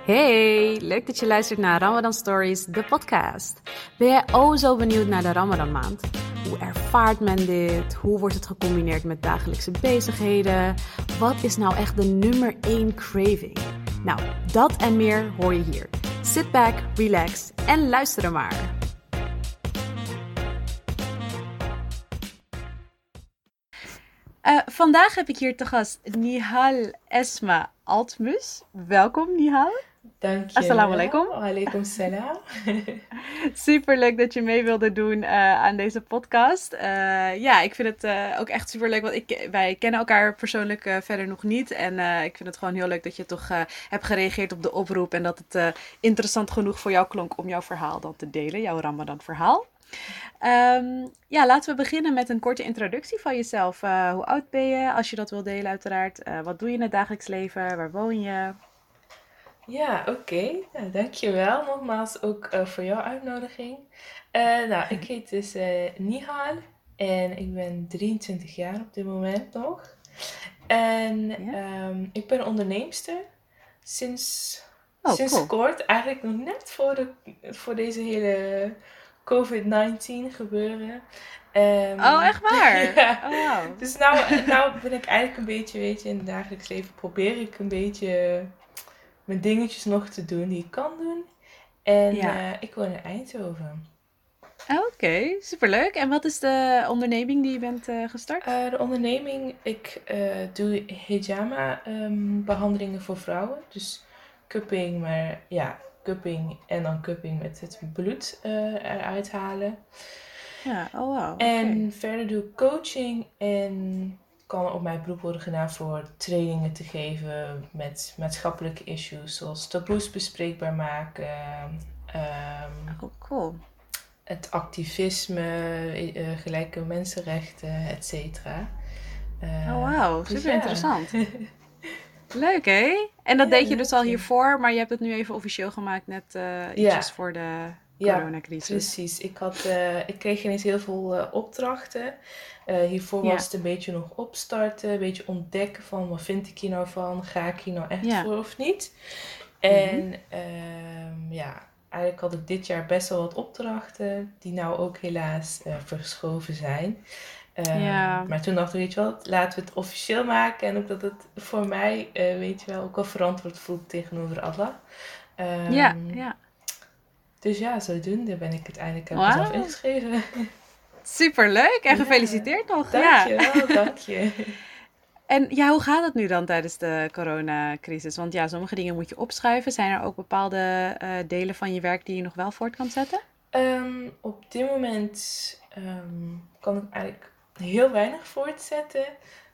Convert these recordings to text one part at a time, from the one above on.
Hey, leuk dat je luistert naar Ramadan Stories, de podcast. Ben jij zo benieuwd naar de Ramadan maand? Hoe ervaart men dit? Hoe wordt het gecombineerd met dagelijkse bezigheden? Wat is nou echt de nummer 1 craving? Nou, dat en meer hoor je hier. Sit back, relax en luister er maar. Vandaag heb ik hier te gast Nihal Esma Altmus. Welkom Nihal. Dank je. Assalamu alaikum. Alaikum salam. Super leuk dat je mee wilde doen aan deze podcast. Ik vind het ook echt super leuk, want wij kennen elkaar persoonlijk verder nog niet. En ik vind het gewoon heel leuk dat je toch hebt gereageerd op de oproep. En dat het interessant genoeg voor jou klonk om jouw verhaal dan te delen, jouw Ramadan verhaal. Laten we beginnen met een korte introductie van jezelf. Hoe oud ben je, als je dat wil delen uiteraard? Wat doe je in het dagelijks leven? Waar woon je? Ja, oké. Nou, dankjewel nogmaals ook voor jouw uitnodiging. Ik heet dus Nihal en ik ben 23 jaar op dit moment nog. En ik ben onderneemster sinds cool. kort, eigenlijk nog net voor deze hele COVID-19 gebeuren. Echt waar? Ja. Oh, wow. Dus nou ben ik eigenlijk een beetje, weet je, in het dagelijks leven probeer ik een beetje mijn dingetjes nog te doen die ik kan doen. En ik woon in Eindhoven. Oké, superleuk. En wat is de onderneming die je bent gestart? De onderneming, ik doe hijama behandelingen voor vrouwen. Dus cupping, maar ja, cupping en dan cupping met het bloed eruit halen. Ja, oh wow. En verder doe ik coaching en kan op mijn beroep worden gedaan voor trainingen te geven met maatschappelijke issues, zoals taboes bespreekbaar maken, Cool. het activisme, gelijke mensenrechten, et cetera. Wow, dus super interessant. Leuk hè? En dat deed je dus al hiervoor, maar je hebt het nu even officieel gemaakt net ietsjes voor de coronacrisis. Ja, precies. Ik kreeg ineens heel veel opdrachten. Hiervoor was het een beetje nog opstarten, een beetje ontdekken van wat vind ik hier nou van, ga ik hier nou echt voor of niet. En eigenlijk had ik dit jaar best wel wat opdrachten die nou ook helaas verschoven zijn. Maar toen dacht ik, weet je wel, laten we het officieel maken en ook dat het voor mij, weet je wel, ook wel verantwoord voelt tegenover Allah. Dus ja, zodoende ben ik uiteindelijk mezelf ingeschreven. Superleuk en gefeliciteerd nog. Dankjewel, dank je. En hoe gaat het nu dan tijdens de coronacrisis? Want sommige dingen moet je opschuiven. Zijn er ook bepaalde delen van je werk die je nog wel voort kan zetten? Op dit moment kan ik eigenlijk heel weinig voortzetten.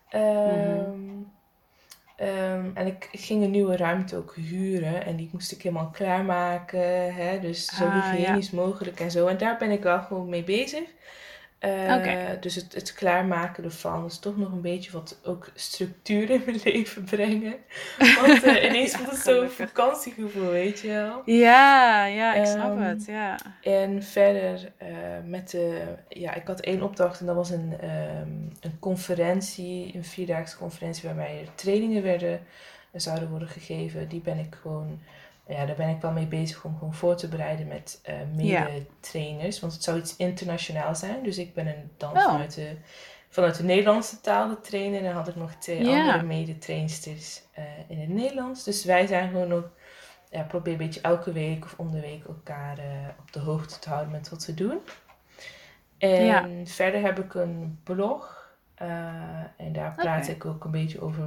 En ik ging een nieuwe ruimte ook huren. En die moest ik helemaal klaarmaken. Hè? Dus zo hygiënisch mogelijk en zo. En daar ben ik wel gewoon mee bezig. Dus het klaarmaken ervan is toch nog een beetje wat ook structuur in mijn leven brengen. Want ineens voelt het zo'n vakantiegevoel, weet je wel. Ja, ik snap het, En verder ik had 1 opdracht en dat was een conferentie, een 4-daagse conferentie waarbij er trainingen zouden worden gegeven. Die ben ik gewoon... daar ben ik wel mee bezig om gewoon voor te bereiden met mede-trainers. Want het zou iets internationaals zijn. Dus ik ben dan vanuit de Nederlandse taal de trainer. En dan had ik nog 2 andere mede-trainsters in het Nederlands. Dus wij zijn gewoon nog... probeer een beetje elke week of om de week elkaar op de hoogte te houden met wat we doen. En verder heb ik een blog. En daar praat ik ook een beetje over...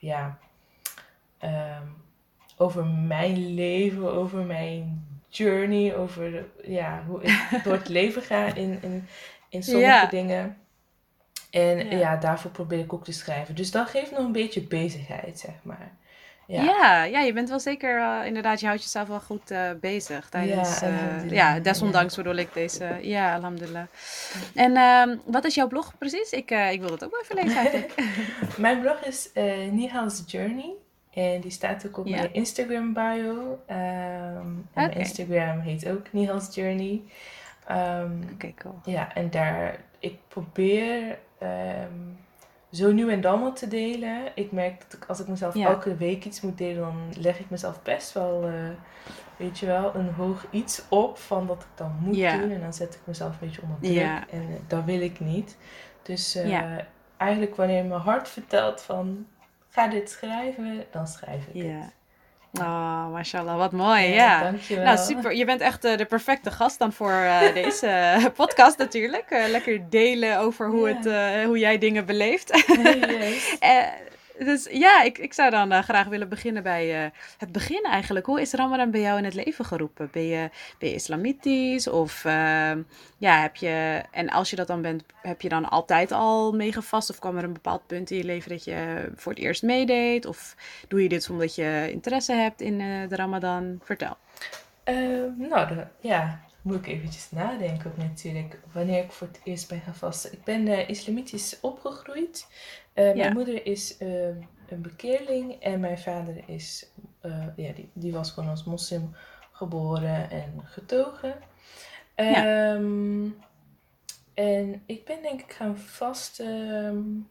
over mijn leven, over mijn journey, over hoe ik door het leven ga in sommige dingen. En daarvoor probeer ik ook te schrijven. Dus dat geeft nog een beetje bezigheid, zeg maar. Ja, je bent wel zeker, inderdaad, je houdt jezelf wel goed bezig tijdens, desondanks bedoel ik deze, alhamdulillah. En wat is jouw blog precies? Ik wil dat ook wel even lezen eigenlijk. Mijn blog is Nihal's Journey. En die staat ook op mijn Instagram bio. En mijn Instagram heet ook Nihal's Journey. Cool. Ja, en daar, ik probeer zo nu en dan wat te delen. Ik merk dat als ik mezelf elke week iets moet delen, dan leg ik mezelf best wel, weet je wel, een hoog iets op van dat ik dan moet doen. En dan zet ik mezelf een beetje onder druk. En dat wil ik niet. Dus eigenlijk wanneer mijn hart vertelt van, ga dit schrijven, dan schrijf ik het. Oh, mashallah, wat mooi, ja. Dankjewel. Nou, super. Je bent echt de perfecte gast dan voor deze podcast natuurlijk. Lekker delen over hoe jij dingen beleeft. Yes. Dus ja, ik zou dan graag willen beginnen bij het begin eigenlijk. Hoe is Ramadan bij jou in het leven geroepen? Ben je islamitisch of heb je... En als je dat dan bent, heb je dan altijd al meegevast? Of kwam er een bepaald punt in je leven dat je voor het eerst meedeed? Of doe je dit omdat je interesse hebt in de Ramadan? Vertel. Moet ik eventjes nadenken ook natuurlijk. Wanneer ik voor het eerst ben gaan vasten. Ik ben islamitisch opgegroeid. Mijn moeder is een bekeerling en mijn vader is, die was gewoon als moslim geboren en getogen. En ik ben denk ik gaan vasten.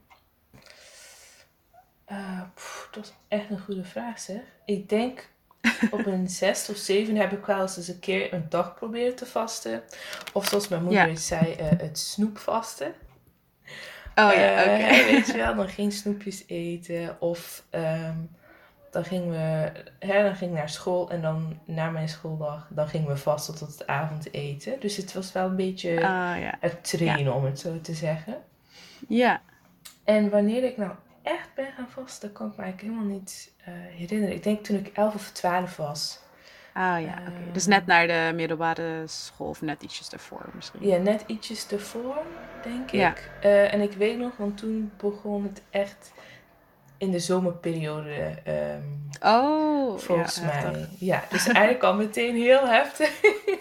Dat is echt een goede vraag zeg. Ik denk op een 6 of 7 heb ik wel eens een keer een dag proberen te vasten. Of zoals mijn moeder zei, het snoepvasten. Oh ja, oké. Weet je wel, dan geen snoepjes eten. Of dan ging ik naar school en dan na mijn schooldag, dan gingen we vasten tot het avondeten. Dus het was wel een beetje het trainen, om het zo te zeggen. Ja. En wanneer ik nou echt ben gaan vasten, kan ik me eigenlijk helemaal niet herinneren. Ik denk toen ik 11 of 12 was. Oké. Dus net naar de middelbare school of net ietsjes daarvoor misschien? Ja, net ietsjes daarvoor, denk ik. En ik weet nog, want toen begon het echt in de zomerperiode. Volgens mij. Heftig. Ja, dus eigenlijk al meteen heel heftig.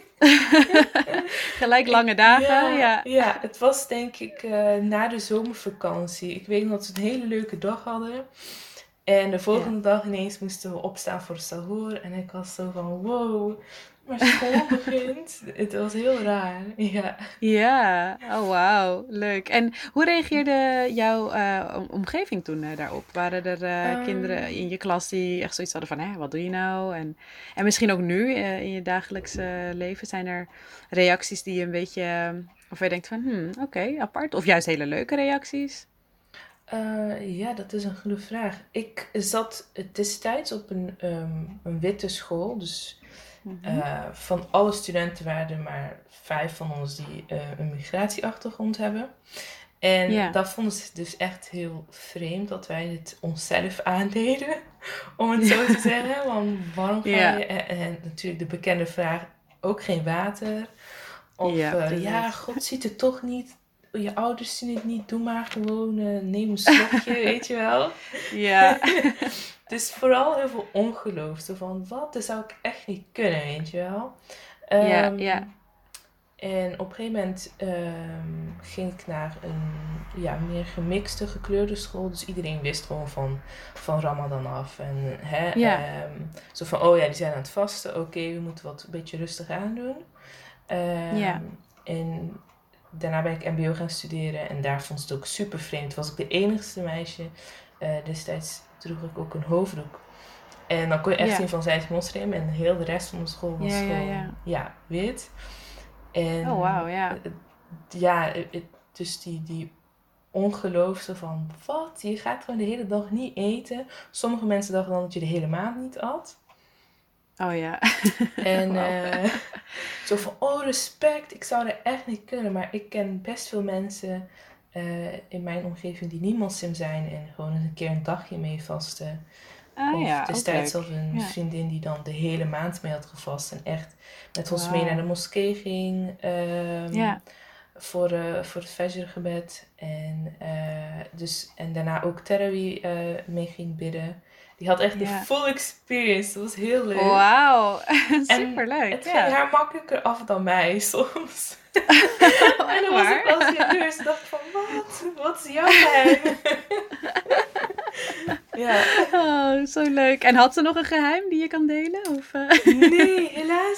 Gelijk lange dagen, Ja, het was denk ik na de zomervakantie. Ik weet nog dat we een hele leuke dag hadden. En de volgende dag ineens moesten we opstaan voor sahur. En ik was zo van, wow, maar school begint. Het was heel raar, Ja, oh wauw, leuk. En hoe reageerde jouw omgeving toen daarop? Waren er kinderen in je klas die echt zoiets hadden van, wat doe je nou? En misschien ook nu in je dagelijkse leven, zijn er reacties die je een beetje, of je denkt van, oké, apart. Of juist hele leuke reacties? Dat is een goede vraag. Ik zat destijds op een witte school. Dus van alle studenten waren er maar 5 van ons die een migratieachtergrond hebben. En dat vonden ze dus echt heel vreemd dat wij het onszelf aandeden. Om het zo te zeggen. Want waarom ga je... En natuurlijk de bekende vraag, ook geen water. Of God ziet het toch niet. Je ouders zien het niet, doe maar gewoon, neem een slokje, weet je wel. Ja. Dus vooral heel veel ongeloof. Zo van, wat? Dat zou ik echt niet kunnen, weet je wel. En op een gegeven moment ging ik naar een meer gemixte, gekleurde school. Dus iedereen wist gewoon van Ramadan af. En zo van, die zijn aan het vasten. Oké, we moeten wat een beetje rustig aandoen. En daarna ben ik mbo gaan studeren en daar vond ze het ook super vreemd. Was ik de enigste meisje. Destijds droeg ik ook een hoofddoek. En dan kon je echt zien van, zij is moslim. En heel de rest van de school was gewoon wit. En dus die ongeloofde van, wat? Je gaat gewoon de hele dag niet eten. Sommige mensen dachten dan dat je de hele maand niet at. Oh ja. En zo van, respect, ik zou dat echt niet kunnen. Maar ik ken best veel mensen in mijn omgeving die niet moslim zijn. En gewoon eens een keer een dagje mee vasten. Destijds had een vriendin die dan de hele maand mee had gevast. En echt met ons mee naar de moskee ging. Voor het Fajr-gebed. En daarna ook Tarawih mee ging bidden. Die had echt de full experience. Dat was heel leuk. Wauw, superleuk. Het ging haar makkelijker af dan mij soms. En dan was ik wel eens jaloers. Ik dacht van, wat is jouw geheim? Oh, zo leuk. En had ze nog een geheim die je kan delen? Of? Nee, helaas niet.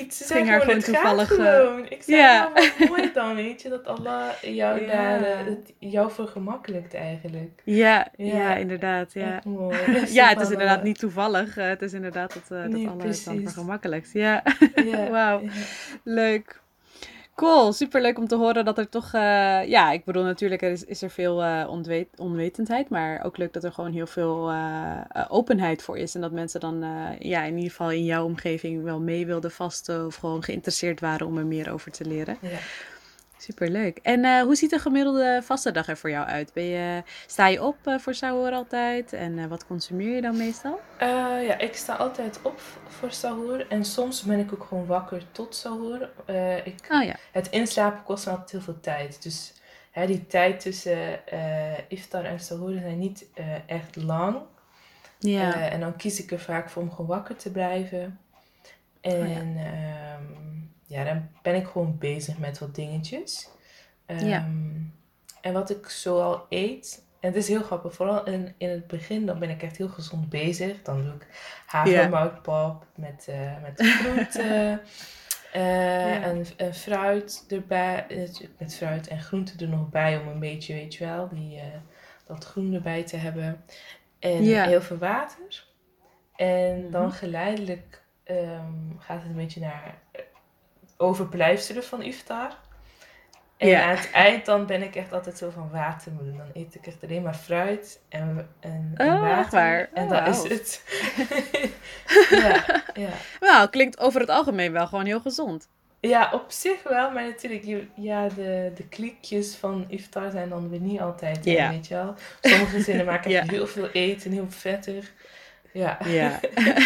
Ze Het zei ging haar gewoon, gewoon het gaat toevallig. gewoon. Ik zei, Ja. nou, wat mooi dan, weet je, dat Allah jou daar, Ja. het jou vergemakkelijkt eigenlijk. Ja, ja, Ja, inderdaad. Ja. echt mooi. Ja, het is inderdaad Subhanallah. niet toevallig. Het is inderdaad dat Nee, Allah het dan precies. vergemakkelijkt. Ja, Ja, wauw. ja, Leuk. Cool, superleuk om te horen dat er toch... ja, ik bedoel natuurlijk is er veel onwetendheid. Maar ook leuk dat er gewoon heel veel openheid voor is. En dat mensen dan ja, in ieder geval in jouw omgeving wel mee wilden vasten. Of gewoon geïnteresseerd waren om er meer over te leren. ja. Superleuk. En hoe ziet een gemiddelde vastendag er voor jou uit? Sta je op voor sahur altijd? En wat consumeer je dan meestal? Ja, ik sta altijd op voor sahur en soms ben ik ook gewoon wakker tot sahur. Oh ja. Het inslapen kost me altijd heel veel tijd. Dus hè, die tijd tussen iftar en sahur zijn niet echt lang. Ja. En dan kies ik er vaak voor om gewoon wakker te blijven. Oh ja. En ja, dan ben ik gewoon bezig met wat dingetjes. Ja. En wat ik zoal eet. En het is heel grappig, vooral in het begin, dan ben ik echt heel gezond bezig. Dan doe ik Ja. havermoutpap met groenten Ja. en fruit erbij. Met fruit en groenten er nog bij om een beetje, weet je wel, dat groen erbij te hebben. En Ja. heel veel water. En dan Mhm. geleidelijk gaat het een beetje naar overblijfselen van iftar. En Ja. aan het eind dan ben ik echt altijd zo van watermeloen. Dan eet ik echt alleen maar fruit en Oh, echt water. waar? En Oh, dat is wauw. het. Ja, ja. Nou, klinkt over het algemeen wel gewoon heel gezond. Ja, op zich wel. Maar natuurlijk, de kliekjes van iftar zijn dan weer niet altijd, Ja. weet je wel. Sommige gezinnen maken echt Ja. heel veel eten, heel vettig. Ja. Ja.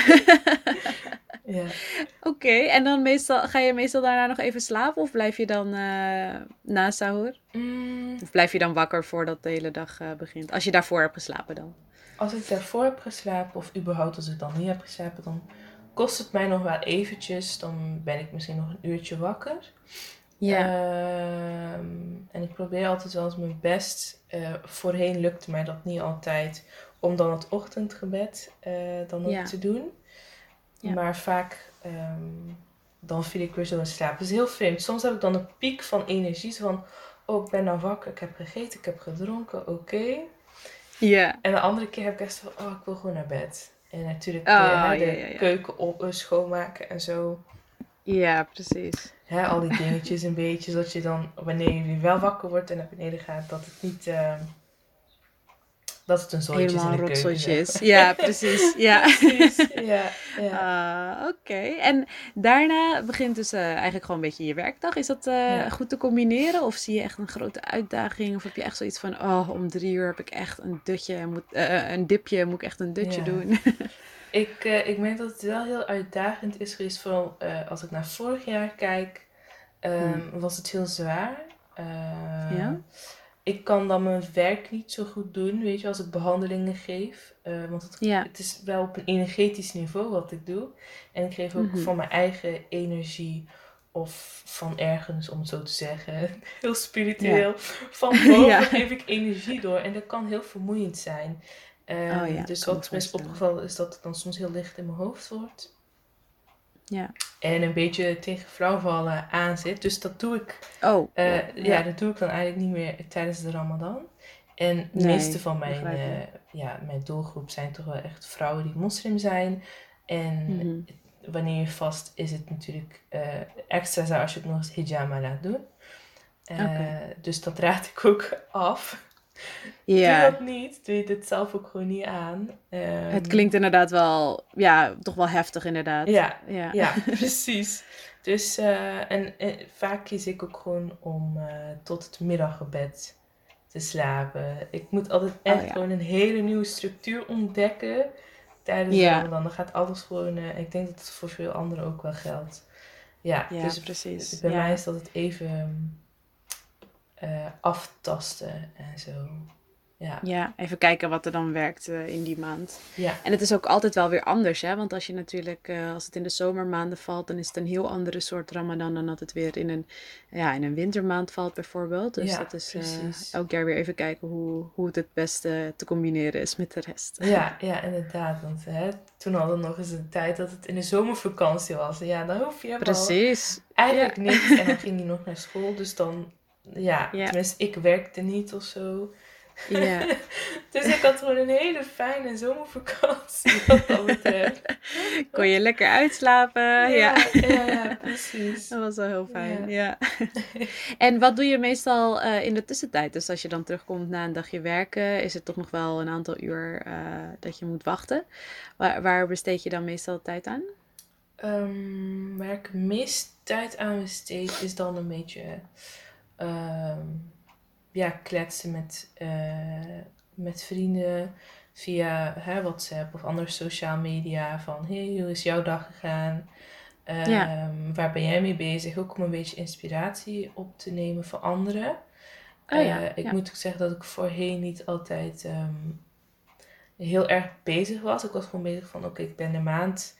Ja. Oké, en dan ga je meestal daarna nog even slapen? Of blijf je dan na sahur? Of blijf je dan wakker voordat de hele dag begint? Als je daarvoor hebt geslapen dan. Als ik daarvoor heb geslapen, of überhaupt als ik dan niet heb geslapen, dan kost het mij nog wel eventjes. Dan ben ik misschien nog een uurtje wakker. Ja. En ik probeer altijd wel eens mijn best. Voorheen lukte mij dat niet altijd. Om dan het ochtendgebed dan ook Ja. te doen. Ja. Maar vaak dan viel ik weer zo in slaap. Het is heel vreemd. Soms heb ik dan een piek van energie. Zo van, oh, ik ben nou wakker. Ik heb gegeten, ik heb gedronken. Oké. Ja. En de andere keer heb ik echt zo van, oh, ik wil gewoon naar bed. En natuurlijk Oh, de ja. keuken schoonmaken en zo. Ja, precies. Hè, al die dingetjes een beetje, zodat je dan, wanneer je weer wel wakker wordt en naar beneden gaat, dat het niet, dat het een zooitje is in Helemaal de keuken. rotzooitje Zo. is. Ja, precies. Ja. Precies, ja. Oké. En daarna begint dus eigenlijk gewoon een beetje je werkdag. Is dat goed te combineren? Of zie je echt een grote uitdaging? Of heb je echt zoiets van, oh, om 3 uur heb ik echt een dutje, een dipje, moet ik echt een dutje Ja. doen? Ik merk dat het wel heel uitdagend is geweest, vooral als ik naar vorig jaar kijk, was het heel zwaar. Ja? Ik kan dan mijn werk niet zo goed doen, weet je, als ik behandelingen geef. Want Ja. het is wel op een energetisch niveau wat ik doe. En ik geef ook van mijn eigen energie of van ergens, om het zo te zeggen, heel spiritueel. Van boven Ja. geef ik energie door en dat kan heel vermoeiend zijn. Ja, Dus kan me wat me is voorstellen. opgevallen is dat het dan soms heel licht in mijn hoofd wordt. Ja. En een beetje tegen flauwvallen aan zit. Dus dat doe ik. Oh. Ja, dat doe ik dan eigenlijk niet meer tijdens de Ramadan. En de Nee, meeste van begrijpelijk. mijn doelgroep zijn toch wel echt vrouwen die moslim zijn. En wanneer je vast is het natuurlijk extra zo als je ook nog eens hijama laat doen. Dus dat raad ik ook af. Ja. Doe dat niet. Doe je dit zelf ook gewoon niet aan. Het klinkt inderdaad wel, ja, toch wel heftig inderdaad. Ja, precies. Dus, en vaak kies ik ook gewoon om tot het middaggebed te slapen. Ik moet altijd echt gewoon een hele nieuwe structuur ontdekken tijdens de Ramadan. Dan gaat alles gewoon, ik denk dat het voor veel anderen ook wel geldt. Ja, dus precies. bij mij is dat het even aftasten en zo. Ja. Ja, even kijken wat er dan werkt in die maand. Ja. En het is ook altijd wel weer anders, hè? Want als je natuurlijk, als het in de zomermaanden valt, dan is het een heel andere soort Ramadan dan dat het weer in een wintermaand valt, bijvoorbeeld. Dus Ja, dat is precies. elk jaar weer even kijken hoe het beste te combineren is met de rest. Ja, inderdaad. Want toen hadden we nog eens een tijd dat het in de zomervakantie was. Ja, dan hoef je helemaal Precies. eigenlijk Ja. niks. En dan ging hij nog naar school. Dus dan, Ja. tenminste, ik werkte niet of zo. Ja. Dus ik had gewoon een hele fijne zomervakantie, wat dat betreft. Kon je lekker uitslapen. Ja. Ja, precies. Dat was wel heel fijn, Ja. En wat doe je meestal in de tussentijd? Dus als je dan terugkomt na een dagje werken, is het toch nog wel een aantal uur dat je moet wachten. Waar besteed je dan meestal tijd aan? Waar ik het meest tijd aan besteed is dan een beetje kletsen met vrienden via WhatsApp of andere sociale media. Van hey, hoe is jouw dag gegaan? Waar ben jij mee bezig? Ook om een beetje inspiratie op te nemen voor anderen. Ik moet ook zeggen dat ik voorheen niet altijd heel erg bezig was. Ik was gewoon bezig van oké, ik ben de maand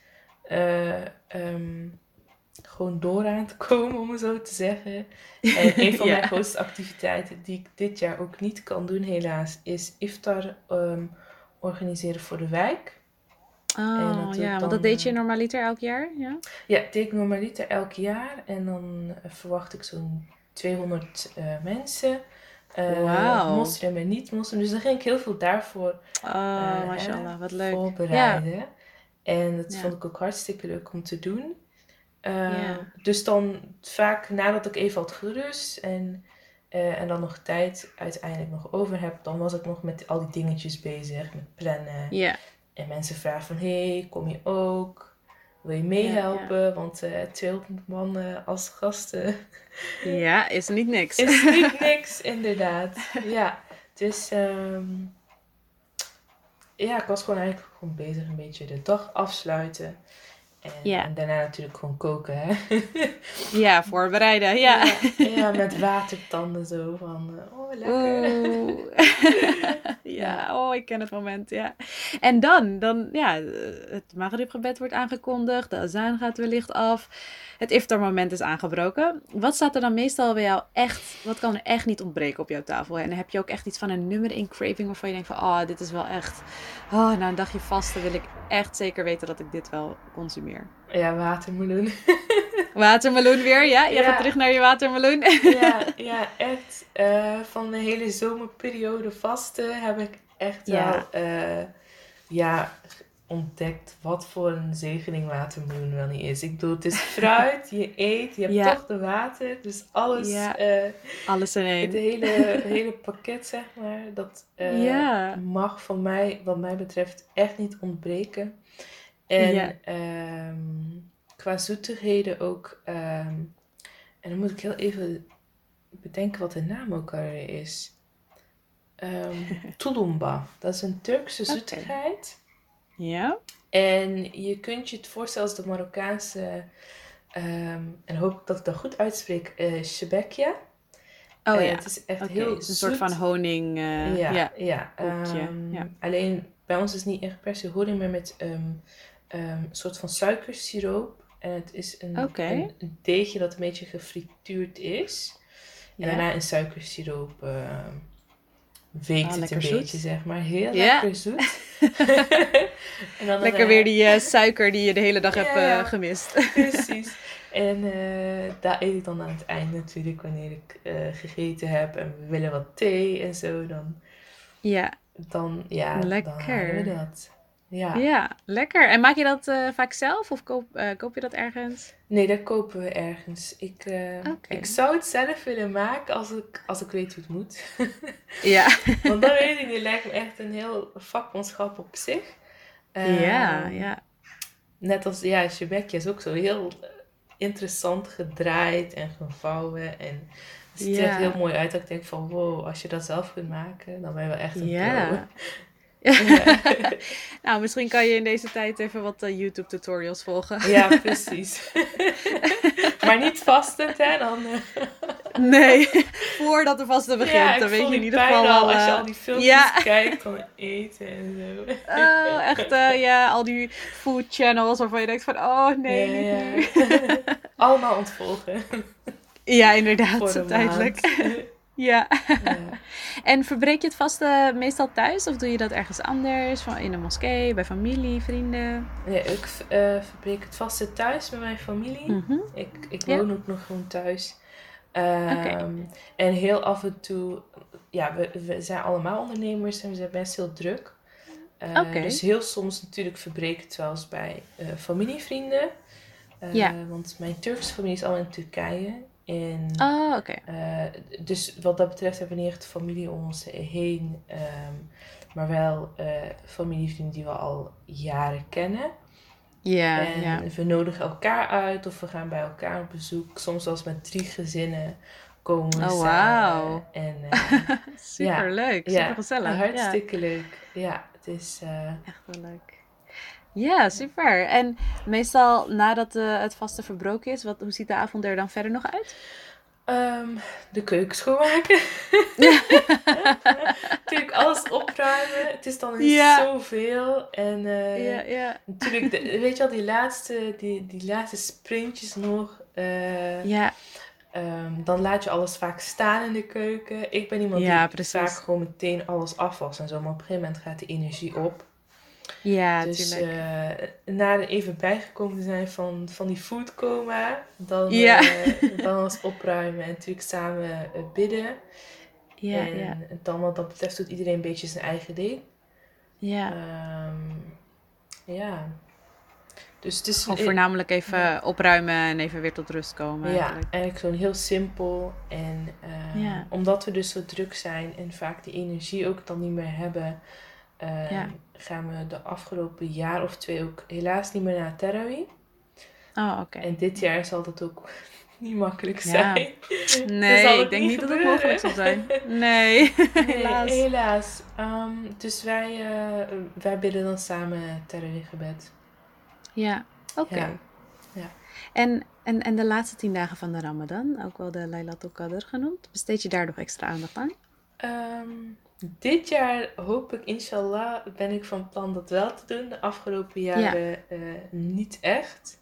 gewoon door aan te komen, om het zo te zeggen. En een van mijn grootste activiteiten die ik dit jaar ook niet kan doen helaas, is iftar organiseren voor de wijk. Oh ja, want dat deed je normaliter elk jaar? Ja, dat deed ik normaliter elk jaar. En dan verwacht ik zo'n 200 mensen. Wauw. Moslim en niet-moslim. Dus dan ging ik heel veel daarvoor mashallah, wat leuk. voorbereiden. Ja. En dat vond ik ook hartstikke leuk om te doen. Ja. Dus dan vaak nadat ik even had gerust en dan nog tijd uiteindelijk nog over heb, dan was ik nog met al die dingetjes bezig, met plannen. Ja. En mensen vragen van, hey, kom je ook? Wil je meehelpen? Want 200 man als gasten. Ja, is niet niks. Is niet niks, inderdaad. Ja, dus ik was gewoon eigenlijk gewoon bezig een beetje de dag afsluiten. En daarna natuurlijk gewoon koken, hè. Ja, voorbereiden, ja. Ja, met watertanden zo van, lekker. Ja, ik ken het moment, ja. En dan het Maghribgebed wordt aangekondigd, de azaan gaat wellicht af, het iftarmoment is aangebroken. Wat staat er dan meestal bij jou wat kan er echt niet ontbreken op jouw tafel? En heb je ook echt iets van een nummer in craving waarvan je denkt van, dit is wel echt, na een dagje vasten wil ik echt zeker weten dat ik dit wel consumeer. Ja, watermeloen. Watermeloen weer, ja? Je gaat terug naar je watermeloen. Ja, echt. Van de hele zomerperiode vasten heb ik echt wel ontdekt wat voor een zegening watermeloen wel niet is. Ik bedoel, het is fruit, je eet, je hebt toch de water. Dus alles, alles in één. Het hele pakket, zeg maar, dat mag van mij, wat mij betreft, echt niet ontbreken. En qua zoetigheden ook. En dan moet ik heel even bedenken wat de naam ook alweer is. Tulumba. Dat is een Turkse zoetigheid. Ja. En je kunt je het voorstellen als de Marokkaanse, en hoop ik dat ik dat goed uitspreek, shebekja. Het is echt heel het is een soort van honing. Alleen bij ons is het niet echt per se honing, maar met een soort van suikersiroop. En het is een deegje dat een beetje gefrituurd is. En daarna in suikersiroop weekt het een beetje, zeg maar. Heel lekker zoet. En dan lekker weer die suiker die je de hele dag hebt gemist. Precies. En daar eet ik dan aan het eind natuurlijk, wanneer ik gegeten heb. En we willen wat thee en zo. Lekker. Dan halen we dat. Ja, lekker. En maak je dat vaak zelf of koop je dat ergens? Nee, dat kopen we ergens. Ik zou het zelf willen maken als ik weet hoe het moet. Want dan weet ik niet, lijkt me echt een heel vakmanschap op zich. Net als, shebekje is ook zo heel interessant gedraaid en gevouwen. En het ziet er echt heel mooi uit dat ik denk van, wow, als je dat zelf kunt maken, dan ben je wel echt een pro. Nou, misschien kan je in deze tijd even wat YouTube tutorials volgen. Ja, precies. Maar niet vastend, hè? Dan Nee, voordat de vaste begint. Ja, dan ik weet voel je in die ieder pijn geval al wel... als je al die filmpjes kijkt van eten en zo. Oh, echt, al die food channels waarvan je denkt van, oh nee, Ja, niet ja. nu. Allemaal ontvolgen. Ja, inderdaad, Voor een uiteindelijk. maand. Ja. Ja. En verbreek je het vaste meestal thuis of doe je dat ergens anders? In een moskee, bij familie, vrienden? Nee, ik verbreek het vaste thuis met mijn familie. Mhm. Ik Ja, woon ook nog gewoon thuis. oké. En heel af en toe, ja, we zijn allemaal ondernemers en we zijn best heel druk. Oké. Dus heel soms natuurlijk verbreek ik het wel eens bij familievrienden. Ja. Want mijn Turkse familie is allemaal in Turkije. En Oh, oké. dus wat dat betreft hebben we niet echt familie om ons heen. Maar wel familievrienden die we al jaren kennen. Ja, En ja. we nodigen elkaar uit of we gaan bij elkaar op bezoek. Soms zelfs met 3 gezinnen komen we Oh, samen. wauw. En Superleuk, super gezellig. Ja, hartstikke leuk. Ja, het is... echt wel leuk. Ja, super. En meestal nadat het vaste verbroken is, hoe ziet de avond er dan verder nog uit? De keuken schoonmaken. Natuurlijk alles opruimen. Het is dan niet Ja. zoveel. En Ja. natuurlijk, weet je wel, die laatste sprintjes nog. Ja, Dan laat je alles vaak staan in de keuken. Ik ben iemand ja, die precies. vaak gewoon meteen alles afwast en zo. Maar op een gegeven moment gaat de energie op. Ja, Dus tuurlijk. na er even bijgekomen te zijn van die foodcoma, Ja. dan was opruimen en natuurlijk samen bidden. Ja, En dan wat dat betreft doet iedereen een beetje zijn eigen ding. ja. Ja. Dus het is Gewoon voornamelijk even opruimen en even weer tot rust komen. ja, Eigenlijk. eigenlijk gewoon heel simpel. En Ja. omdat we dus zo druk zijn en vaak die energie ook dan niet meer hebben, gaan we de afgelopen jaar of 2 ook helaas niet meer naar Tarawih. Oh, oké. En dit jaar zal dat ook niet makkelijk zijn. Nee, zal het ik denk niet dat het gebeuren. mogelijk zal zijn. Nee, helaas. Nee, helaas. Dus wij bidden dan samen Tarawih gebed. Ja, oké. Ja. En de laatste 10 dagen van de Ramadan, ook wel de Laylatul Qadr genoemd, besteed je daar nog extra aandacht aan? Dit jaar hoop ik, inshallah, ben ik van plan dat wel te doen. De afgelopen jaren niet echt.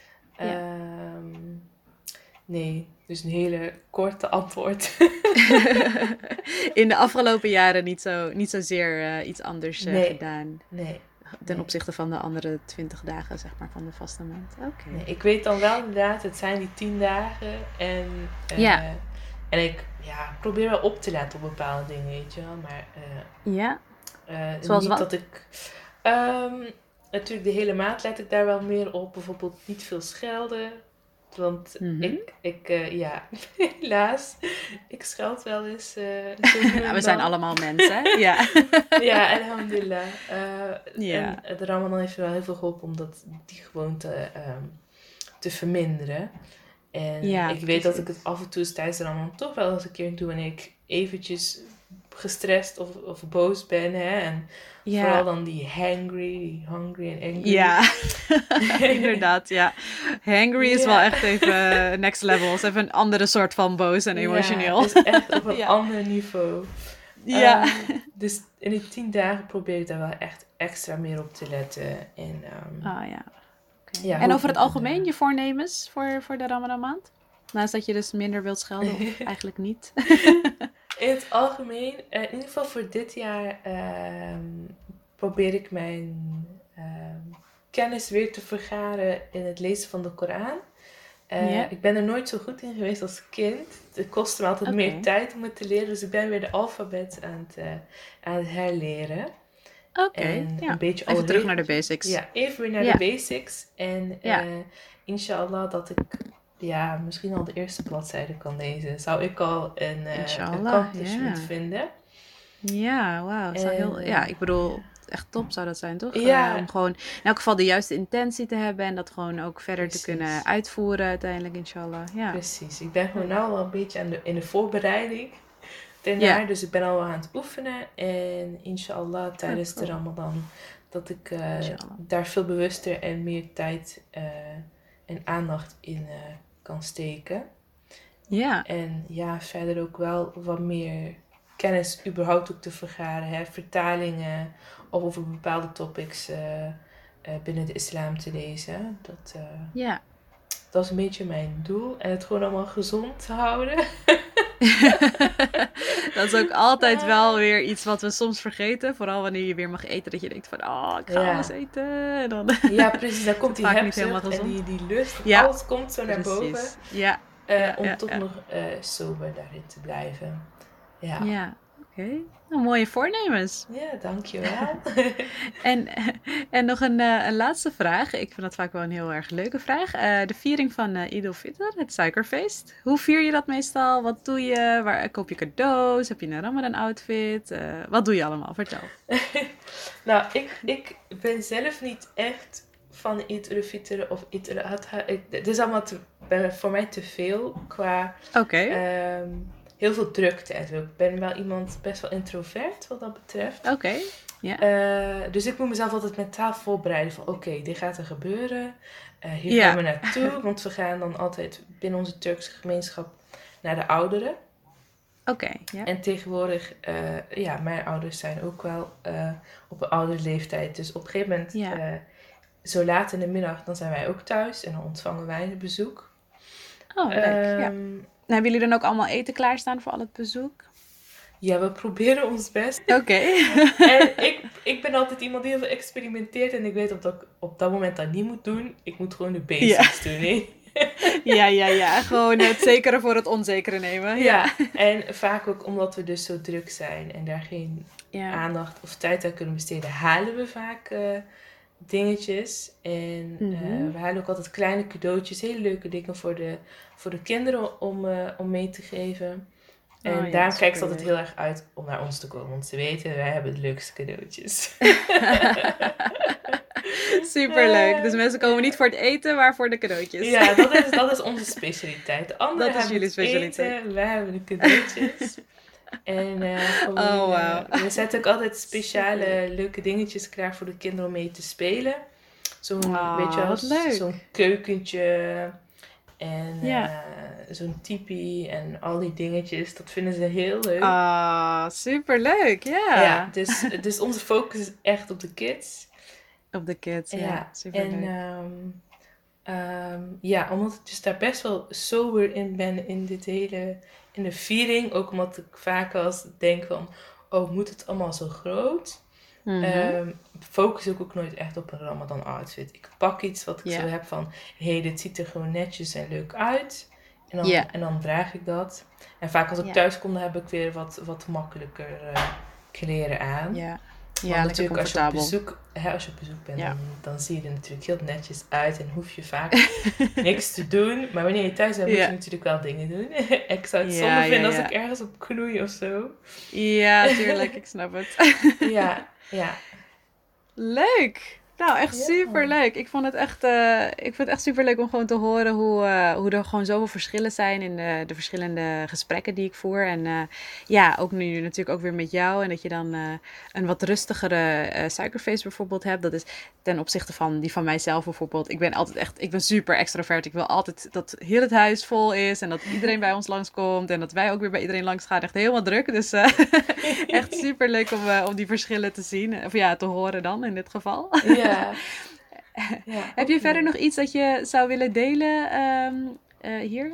Nee, dus een hele korte antwoord. In de afgelopen jaren niet zozeer iets anders gedaan. Nee. Ten opzichte van de andere 20 dagen, zeg maar, van de vaste maand. Oké. Nee, ik weet dan wel inderdaad, het zijn die 10 dagen. En ik probeer wel op te letten op bepaalde dingen, weet je wel. Maar zoals niet wat? dat ik... natuurlijk de hele maand let ik daar wel meer op. Bijvoorbeeld niet veel schelden. Want helaas, ik scheld wel eens. We zijn allemaal mensen, ja. Ja, alhamdulillah. Ja. En de Ramadan heeft wel heel veel geholpen om die gewoonte te verminderen. En ik weet dat ik het af en toe tijdens de Ramadan toch wel eens een keer doe wanneer ik eventjes gestrest of boos ben. Hè? En vooral dan die hungry en angry. Ja, inderdaad, ja. Hangry is wel echt even next level. Het is even een andere soort van boos en emotioneel. Ja, het is echt op een ander niveau. Ja. Dus in die 10 dagen probeer ik daar wel echt extra meer op te letten. En, Okay. En over het algemeen, je voornemens voor de Ramadan maand? Naast dat je dus minder wilt schelden of eigenlijk niet? In het algemeen, in ieder geval voor dit jaar, probeer ik mijn kennis weer te vergaren in het lezen van de Koran. Ik ben er nooit zo goed in geweest als kind. Het kostte me altijd meer tijd om het te leren. Dus ik ben weer de alfabet aan het herleren. Een beetje even terug naar de basics. Ja, even weer naar de basics. En inshallah dat ik misschien al de eerste bladzijde kan lezen. Zou ik al een accomplishment vinden. Ja, wauw. Ik bedoel, echt top zou dat zijn, toch? Ja. Om gewoon in elk geval de juiste intentie te hebben en dat gewoon ook verder te kunnen uitvoeren uiteindelijk, inshallah. Ja. Precies. Ik ben gewoon nou al een beetje in de voorbereiding daarnaar. Dus ik ben al aan het oefenen. En inshallah tijdens de Ramadan dat ik daar veel bewuster en meer tijd en aandacht in kan steken. Ja. En ja, verder ook wel wat meer kennis überhaupt ook te vergaren. Hè? Vertalingen of over bepaalde topics binnen de islam te lezen. Ja. Dat is een beetje mijn doel. En het gewoon allemaal gezond te houden. Dat is ook altijd wel weer iets wat we soms vergeten. Vooral wanneer je weer mag eten. Dat je denkt van, oh, ik ga alles eten. En dan ja, precies. Dan komt die vaak niet helemaal hebzucht en gezond. die lust. Ja, Alles komt zo naar boven. precies. Ja. Om toch nog sober daarin te blijven. Ja. Ja, oké. Nou, mooie voornemens. Ja, dankjewel. En nog een laatste vraag. Ik vind dat vaak wel een heel erg leuke vraag. De viering van Eid al-Fitr, het suikerfeest. Hoe vier je dat meestal? Wat doe je? Waar koop je cadeaus? Heb je een Ramadan outfit? Wat doe je allemaal? Vertel. Nou, ik ben zelf niet echt van Eid al-Fitr of Eid al-Adha. Het is allemaal voor mij te veel qua heel veel drukte en zo. Ik ben wel iemand best wel introvert wat dat betreft. Oké. Ja. Dus ik moet mezelf altijd mentaal voorbereiden van oké, dit gaat er gebeuren. Hier gaan we naartoe, want we gaan dan altijd binnen onze Turkse gemeenschap naar de ouderen. Oké, ja. En tegenwoordig, mijn ouders zijn ook wel op een oudere leeftijd. Dus op een gegeven moment, zo laat in de middag, dan zijn wij ook thuis en dan ontvangen wij het bezoek. Oh, leuk. Ja. Hebben jullie dan ook allemaal eten klaarstaan voor al het bezoek? Ja, we proberen ons best. Oké. En ik ben altijd iemand die heel veel experimenteert. En ik weet dat ik op dat moment dat niet moet doen. Ik moet gewoon de basics doen, hè? Ja. Gewoon het zekere voor het onzekere nemen. Ja, en vaak ook omdat we dus zo druk zijn. En daar geen aandacht of tijd aan kunnen besteden. Halen we vaak dingetjes. En we halen ook altijd kleine cadeautjes. Hele leuke dingen voor de kinderen om mee te geven. En daarom kijken ze altijd heel erg uit om naar ons te komen. Want ze weten, wij hebben de leukste cadeautjes. Superleuk. Dus mensen komen niet voor het eten, maar voor de cadeautjes. Ja, dat is onze specialiteit. De anderen hebben jullie specialiteit. Eten, wij hebben de cadeautjes. En we zetten ook altijd speciale leuke dingetjes klaar voor de kinderen om mee te spelen. Weet je wel, zo'n keukentje. En zo'n tipi en al die dingetjes, dat vinden ze heel leuk. Superleuk, ja. Dus onze focus is echt op de kids. Op de kids, ja. Superleuk. En omdat ik dus daar best wel sober in ben in de viering. Ook omdat ik vaak als denk van, moet het allemaal zo groot? Focus ik ook nooit echt op een Ramadan outfit. Ik pak iets wat ik zo heb van, dit ziet er gewoon netjes en leuk uit. En dan draag ik dat. En vaak als ik thuis kom, dan heb ik weer wat makkelijker kleren aan. Ja, natuurlijk als je op bezoek bent, dan zie je er natuurlijk heel netjes uit en hoef je vaak niks te doen. Maar wanneer je thuis bent, moet je natuurlijk wel dingen doen. Ik zou het zonde vinden als ik ergens op knoei of zo. Ja, tuurlijk, ik snap het. Ja. Leuk! Nou, echt super leuk. Ik vind het echt super leuk om gewoon te horen hoe er gewoon zoveel verschillen zijn in de verschillende gesprekken die ik voer. En ook nu natuurlijk ook weer met jou. En dat je dan een wat rustigere suikerfeest bijvoorbeeld hebt. Dat is ten opzichte van die van mijzelf bijvoorbeeld. Ik ben super extrovert. Ik wil altijd dat heel het huis vol is. En dat iedereen bij ons langskomt. En dat wij ook weer bij iedereen langs gaan. Echt helemaal druk. Dus echt super leuk om die verschillen te zien. Of te horen dan in dit geval. Ja. Heb je verder nog iets dat je zou willen delen hier?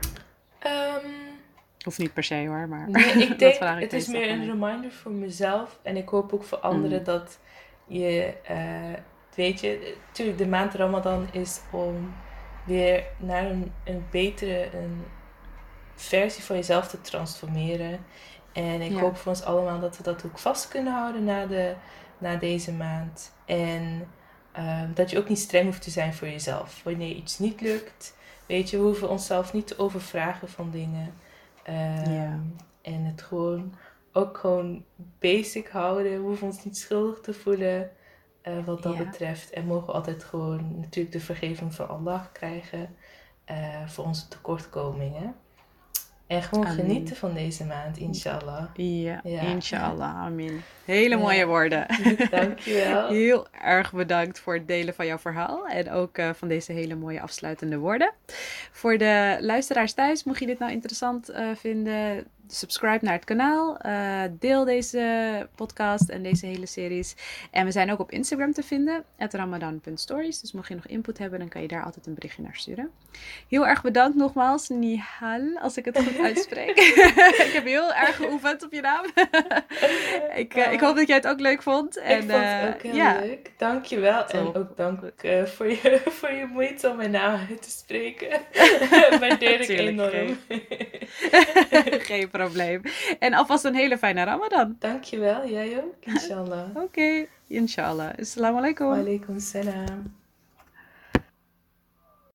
Hoeft niet per se hoor, maar nee, ik denk het is meer een reminder voor mezelf. En ik hoop ook voor anderen dat je, weet je, natuurlijk de maand Ramadan is om weer naar een betere versie van jezelf te transformeren. En ik hoop voor ons allemaal dat we dat ook vast kunnen houden na deze maand. En dat je ook niet streng hoeft te zijn voor jezelf. Wanneer iets niet lukt, weet je, we hoeven onszelf niet te overvragen van dingen. En het gewoon basic houden. We hoeven ons niet schuldig te voelen wat dat betreft. En mogen altijd gewoon natuurlijk de vergeving van Allah krijgen voor onze tekortkomingen. En gewoon Amin. genieten van deze maand, inshallah. Ja, Ja. inshallah. Amin. Hele mooie Ja. woorden. Dankjewel. Heel erg bedankt voor het delen van jouw verhaal. En ook van deze hele mooie afsluitende woorden. Voor de luisteraars thuis, mocht je dit nou interessant vinden, subscribe naar het kanaal. Deel deze podcast en deze hele series. En we zijn ook op Instagram te vinden, @ramadan.stories. Dus mocht je nog input hebben, dan kan je daar altijd een berichtje naar sturen. Heel erg bedankt nogmaals, Nihal, als ik het goed uitspreek. Ik heb heel erg geoefend op je naam. Ik hoop dat jij het ook leuk vond. Ik vond het ook heel leuk. Dankjewel. En ook dank voor je moeite om mijn naam uit te spreken. Waardeer ik enorm. Geen probleem. En alvast een hele fijne Ramadan. Dankjewel, jij ook, inshallah. Oké, inshallah. Assalamu alaikum. Wa alaikum salam.